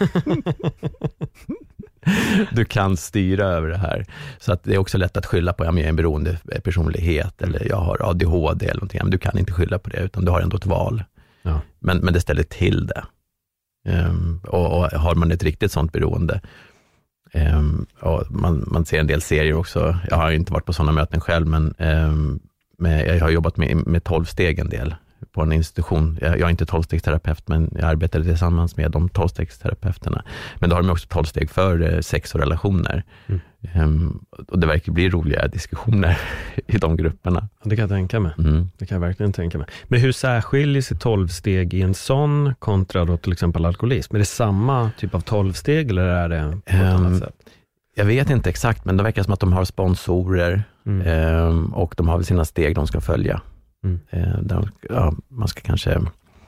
Du kan styra över det här. Så att det är också lätt att skylla på, ja, men jag är en beroende personlighet eller jag har A D H D eller någonting. Men du kan inte skylla på det, utan du har ändå ett val. Ja. Men, men det ställer till det. Um, och, och har man ett riktigt sånt beroende, um, och man, man ser en del serier också. Jag har inte varit på sådana möten själv, men um, Men jag har jobbat med, med tolvsteg en del på en institution. Jag, jag är inte tolvstegsterapeut, men jag arbetade tillsammans med de tolvstegsterapeuterna. Men då har de också tolvsteg för eh, sex och relationer. Mm. Um, och det verkar bli roliga diskussioner i de grupperna. Det kan jag tänka mig. Mm. Det kan jag verkligen tänka mig. Men hur särskiljer sig tolvsteg i en sån kontra då till exempel alkoholism? Är det samma typ av tolvsteg eller är det på ett um, annat sätt? Jag vet inte exakt, men det verkar som att de har sponsorer. Mm. Um, och de har väl sina steg de ska följa. Mm. Eh, där, ja, man ska kanske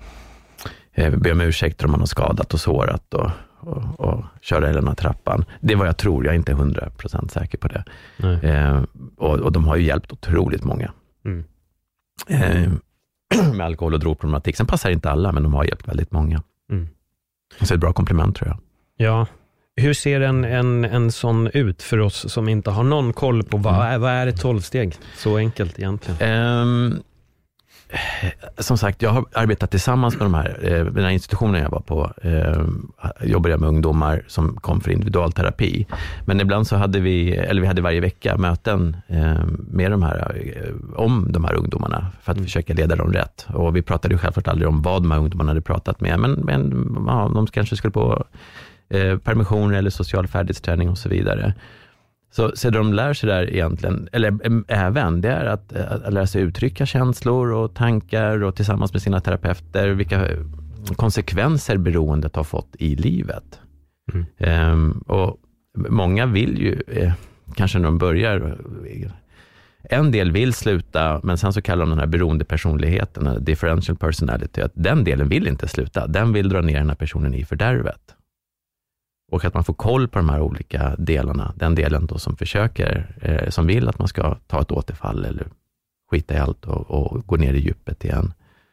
eh, be om ursäkt om man har skadat och sårat och, och, och köra hela den här trappan. Det är vad jag tror, jag är inte hundra procent säker på det. Eh, och, och de har ju hjälpt otroligt många. Mm. Eh, med alkohol- och drogproblematik. Sen passar inte alla, men de har hjälpt väldigt många. Mm. Så det är ett bra komplement, tror jag. Ja. Hur ser en, en, en sån ut för oss som inte har någon koll på vad, mm. vad är ett tolvsteg? Så enkelt egentligen. Um, som sagt, jag har arbetat tillsammans med de här, eh, den här institutionen jag var på. Eh, jobbade jag med ungdomar som kom för individualterapi. Men ibland så hade vi, eller vi hade varje vecka möten eh, med de här, eh, om de här ungdomarna för att mm. försöka leda dem rätt. Och vi pratade ju självklart aldrig om vad de här ungdomarna hade pratat med. Men, men ja, de kanske skulle på eh, permission eller social färdighetsträning och så vidare. Så, så de lär sig där egentligen, eller även, det är att, att lära sig uttrycka känslor och tankar och tillsammans med sina terapeuter vilka konsekvenser beroendet har fått i livet. Mm. Um, och många vill ju, eh, kanske när de börjar, en del vill sluta, men sen så kallar de den här beroende personligheten, differential personality, att den delen vill inte sluta, den vill dra ner den här personen i fördärvet. Och att man får koll på de här olika delarna. Den delen då som försöker, eh, som vill att man ska ta ett återfall eller skita i allt och, och gå ner i djupet igen.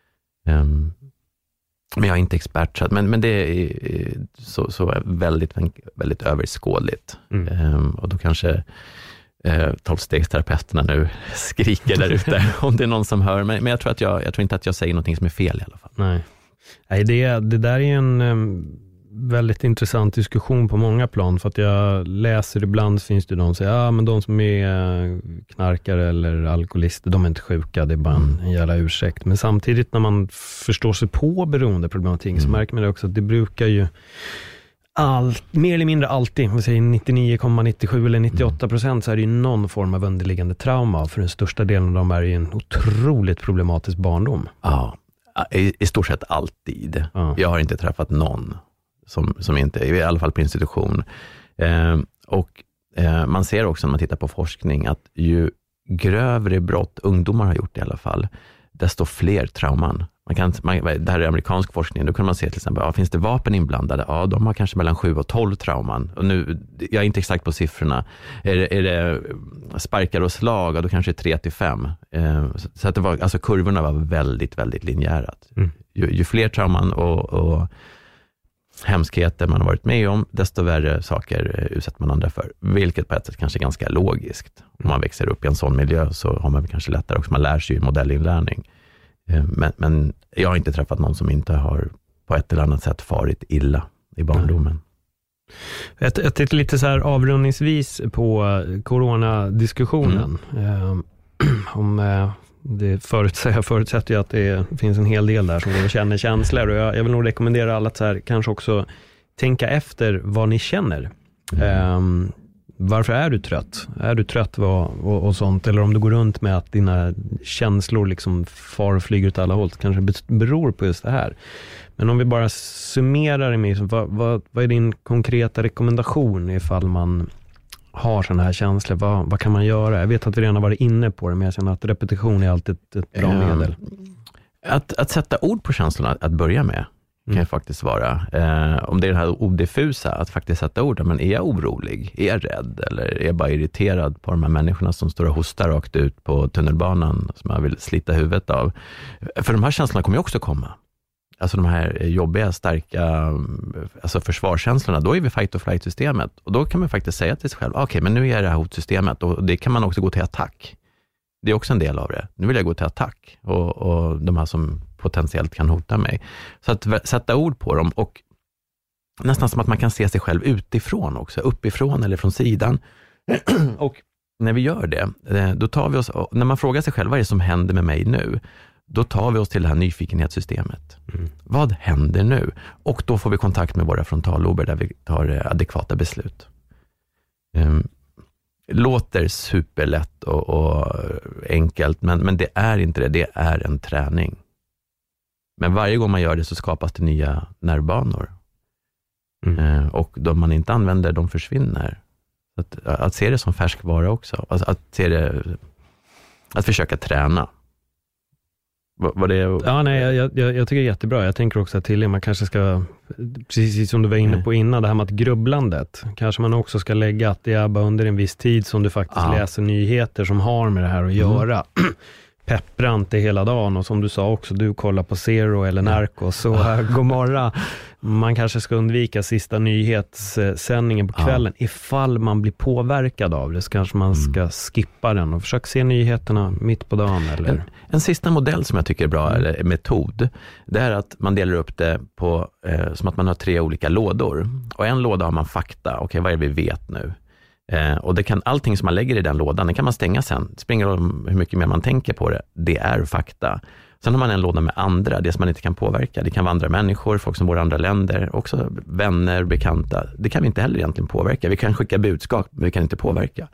Um, men jag är inte expert, så att, men, men det är så, så väldigt, väldigt överskådligt. Mm. Um, och då kanske eh, tolvstegsterapeuterna nu skriker där ute om det är någon som hör. Men, men jag, tror att jag, jag tror inte att jag säger någonting som är fel i alla fall. Nej, Nej det, det där är en... Um... väldigt intressant diskussion på många plan, för att jag läser ibland finns det de som säger ja ah, men de som är knarkare eller alkoholister, de är inte sjuka, det är bara en, en jävla ursäkt. Men samtidigt när man förstår sig på beroendeproblematik mm. så märker man det också att det brukar ju all, mer eller mindre alltid, vi säger nittionio komma nittiosju eller nittioåtta procent, så är det ju någon form av underliggande trauma, för den största delen av dem är ju en otroligt problematisk barndom. Ja, i, i stort sett alltid. Ja. Jag har inte träffat någon Som, som inte, i alla fall på institution. Eh, och eh, man ser också när man tittar på forskning att ju grövre brott ungdomar har gjort i alla fall, desto fler trauman. Man kan, man, det här är amerikansk forskning, då kan man se till exempel, ja, finns det vapen inblandade? Ja, de har kanske mellan sju och tolv trauman. Och nu, jag är inte exakt på siffrorna. Är det, är det sparkar och slag, ja, då kanske tre till fem. Eh, så, så att det var, alltså kurvorna var väldigt, väldigt linjära. Mm. Ju, ju fler trauman och, och hemskheter man har varit med om, desto värre saker utsätter man andra för. Vilket på ett sätt kanske är ganska logiskt. Om man växer upp i en sån miljö så har man kanske lättare också. Man lär sig ju modellinlärning. Men, men jag har inte träffat någon som inte har på ett eller annat sätt farit illa i barndomen. Jag, jag tittar lite så här avrundningsvis på coronadiskussionen. Mm. Eh, om... Eh, Det förutsätter, jag förutsätter ju att det finns en hel del där som går och känner känslor, och jag, jag vill nog rekommendera alla att så här, kanske också tänka efter vad ni känner. Mm. Um, varför är du trött? Är du trött vad, och, och sånt, eller om du går runt med att dina känslor liksom far och flyger åt alla håll, kanske beror på just det här. Men om vi bara summerar det med, vad, vad, vad är din konkreta rekommendation ifall man har sådana här känslor, vad, vad kan man göra? Jag vet att vi redan har varit inne på det, men jag känner att repetition är alltid ett, ett bra um, medel. Att, att sätta ord på känslorna att börja med kan mm. faktiskt vara. Eh, om det är det här odiffusa, att faktiskt sätta ord. Men är jag orolig? Är jag rädd? Eller är jag bara irriterad på de här människorna som står och hostar rakt ut på tunnelbanan som jag vill slita huvudet av? För de här känslorna kommer ju också komma. Alltså de här jobbiga, starka alltså försvarskänslorna, då är vi fight or flight-systemet. Och då kan man faktiskt säga till sig själv, okej, okay, men nu är det här hotsystemet, och det kan man också gå till attack. Det är också en del av det. Nu vill jag gå till attack, och, och de här som potentiellt kan hota mig. Så att sätta ord på dem, och nästan som att man kan se sig själv utifrån också, uppifrån eller från sidan. Och när vi gör det, då tar vi oss, när man frågar sig själv, vad är det som händer med mig nu? Då tar vi oss till det här nyfikenhetssystemet. Mm. Vad händer nu? Och då får vi kontakt med våra frontallober där vi tar adekvata beslut. Um, låter superlätt och, och enkelt, men, men det är inte det. Det är en träning. Men varje gång man gör det så skapas det nya nervbanor. Mm. Uh, och de man inte använder, de försvinner. Att, att se det som färskvara också. Att, att, se det, att försöka träna. Var, var det... Ja, nej, jag, jag, jag tycker det är jättebra. Jag tänker också att till man kanske ska, precis som du var inne på innan, det här med att grubblandet, kanske man också ska lägga att det är bara under en viss tid som du faktiskt ja. läser nyheter som har med det här att göra. Mm. Peppra inte hela dagen, och som du sa också, du kollar på Zero eller Narcos, så här, god morgon. Man kanske ska undvika sista nyhetssändningen på kvällen. Ja. Ifall man blir påverkad av det, så kanske man ska mm. skippa den och försöka se nyheterna mitt på dagen. Eller? En, en sista modell som jag tycker är bra, eller metod, det är att man delar upp det på, eh, som att man har tre olika lådor. Och en låda har man fakta, okej okay, vad är det vi vet nu? Eh, och det kan, allting som man lägger i den lådan, det kan man stänga sen. Det springer om hur mycket mer man tänker på det. Det är fakta. Sen har man en låda med andra, det som man inte kan påverka. Det kan vara andra människor, folk som bor i andra länder, också vänner, bekanta. Det kan vi inte heller egentligen påverka. Vi kan skicka budskap, men vi kan inte påverka.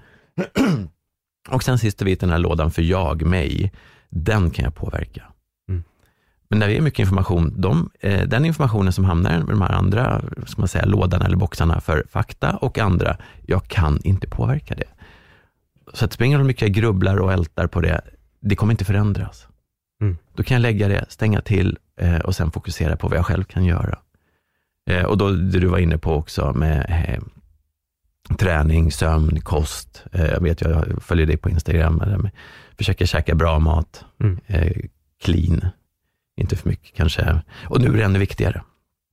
Och sen sist vi den här lådan för jag, mig. Den kan jag påverka. Mm. Men när vi är mycket information, de, eh, den informationen som hamnar med de här andra, ska man säga, lådan eller boxarna för fakta och andra, jag kan inte påverka det. Så att springer de mycket grubblar och ältar på det, det kommer inte förändras. Mm. Då kan jag lägga det, stänga till eh, och sen fokusera på vad jag själv kan göra. Eh, och då det du var inne på också med eh, träning, sömn, kost. Eh, jag vet, jag följer dig på Instagram. Med, försöker käka bra mat. Mm. Eh, clean. Inte för mycket kanske. Och nu är det ännu viktigare.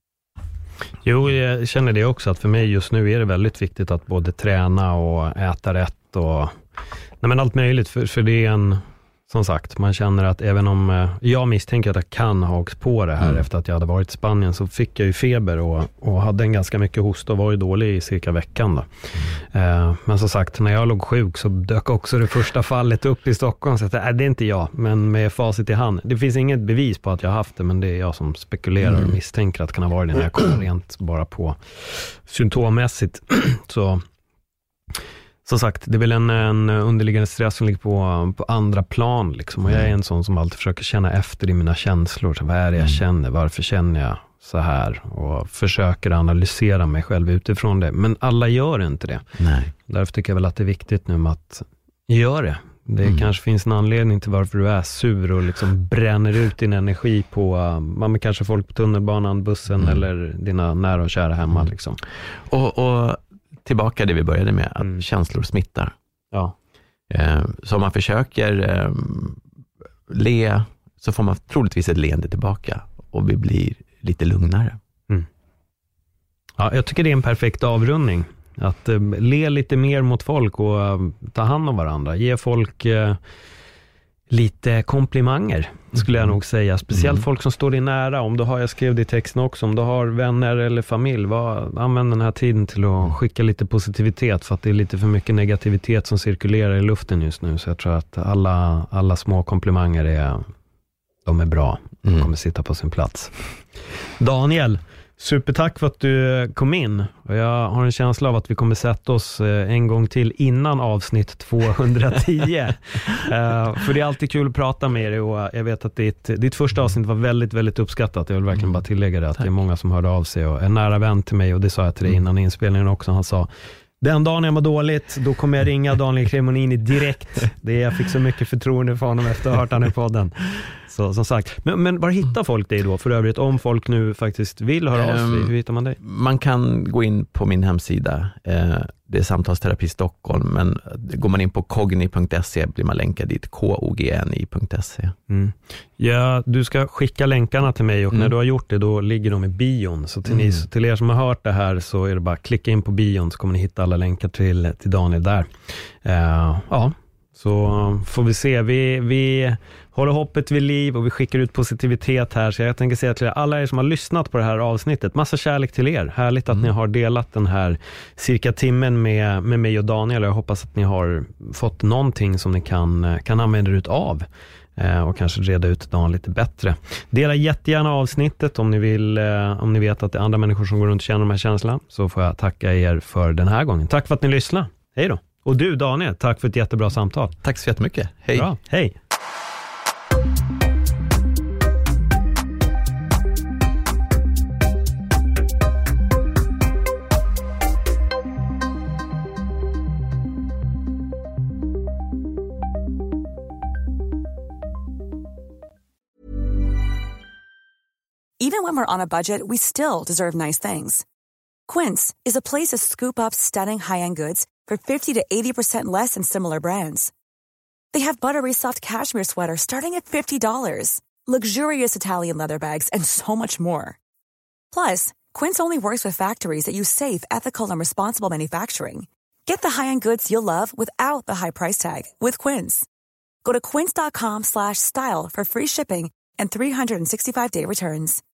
Jo, jag känner det också, att för mig just nu är det väldigt viktigt att både träna och äta rätt och nej, men allt möjligt. För, för det är en, som sagt, man känner att även om jag misstänker att jag kan ha åkt på det här mm. efter att jag hade varit i Spanien, så fick jag ju feber och, och hade en ganska mycket hosta och var ju dålig i cirka veckan då. Mm. Eh, men som sagt, när jag låg sjuk så dök också det första fallet upp i Stockholm, så att, äh, det är inte jag, men med facit i hand. Det finns inget bevis på att jag har haft det, men det är jag som spekulerar mm. och misstänker att det kan ha varit det när jag kommer rent bara på symptommässigt. så Som sagt, det är väl en, en underliggande stress som ligger på, på andra plan. Liksom. Och jag är en sån som alltid försöker känna efter i mina känslor. Så vad är det jag känner? Varför känner jag så här? Och försöker analysera mig själv utifrån det. Men alla gör inte det. Nej. Därför tycker jag väl att det är viktigt nu med att göra det. Det mm. kanske finns en anledning till varför du är sur och liksom bränner ut din energi på man kanske folk på tunnelbanan, bussen mm. eller dina nära och kära hemma. Liksom. Och... och... tillbaka det vi började med, att mm. känslor smittar. Ja. Eh, så om man försöker eh, le, så får man troligtvis ett leende tillbaka och vi blir lite lugnare. Mm. Ja, jag tycker det är en perfekt avrundning. Att eh, le lite mer mot folk och eh, ta hand om varandra. Ge folk eh, lite komplimanger, skulle jag nog säga. Speciellt mm. folk som står dig nära. Om du har, jag skrev det i texten också, om du har vänner eller familj, vad, använd den här tiden till att skicka lite positivitet, för att det är lite för mycket negativitet som cirkulerar i luften just nu. Så jag tror att alla, alla små komplimanger är, de är bra. De mm. kommer sitta på sin plats. Daniel, supertack för att du kom in. Och jag har en känsla av att vi kommer sätta oss en gång till innan avsnitt tvåhundratio. uh, för det är alltid kul att prata med dig, och jag vet att ditt, ditt första avsnitt var väldigt, väldigt uppskattat. Jag vill verkligen bara tillägga det, att tack. Det är många som hörde av sig, och en nära vän till mig, och det sa jag till dig innan inspelningen också. Han sa, den dagen jag mår dåligt, då kommer jag ringa Daniel Cremonini direkt. Det är, jag fick så mycket förtroende för honom efter att ha hört han i podden. Så som sagt, men, men var hittar folk dig då för övrigt, om folk nu faktiskt vill höra av sig? Um, hur hittar man dig? Man kan gå in på min hemsida, eh, det är Samtalsterapi Stockholm, men går man in på kogni punkt se blir man länkad dit, k o g n i punkt se. Mm. Ja, du ska skicka länkarna till mig, och mm. när du har gjort det, då ligger de i bion. Så till, mm. ni, till er som har hört det här, så är det bara att klicka in på bion, så kommer ni hitta alla länkar till, till Daniel där. Uh, ja, så får vi se. Vi, vi håller hoppet vid liv och vi skickar ut positivitet här. Så jag tänker säga till alla er som har lyssnat på det här avsnittet, massa kärlek till er. Härligt att mm. ni har delat den här cirka timmen med, med mig och Daniel. Jag hoppas att ni har fått någonting som ni kan, kan använda ut av. Och kanske reda ut dagen lite bättre. Dela jättegärna avsnittet om ni vill, om ni vet att det är andra människor som går runt och känner de här känslorna. Så får jag tacka er för den här gången. Tack för att ni lyssnade. Hej då. Och du Daniel, tack för ett jättebra samtal. Tack så jättemycket. Hej. Bra. Hej. Even when we're on a budget, we still deserve nice things. Quince is a place to scoop up stunning high-end goods for fifty to eighty percent less than similar brands. They have buttery soft cashmere sweaters starting at fifty dollars, luxurious Italian leather bags, and so much more. Plus, Quince only works with factories that use safe, ethical, and responsible manufacturing. Get the high-end goods you'll love without the high price tag with Quince. Go to quince.com slash style for free shipping and three hundred sixty-five day returns.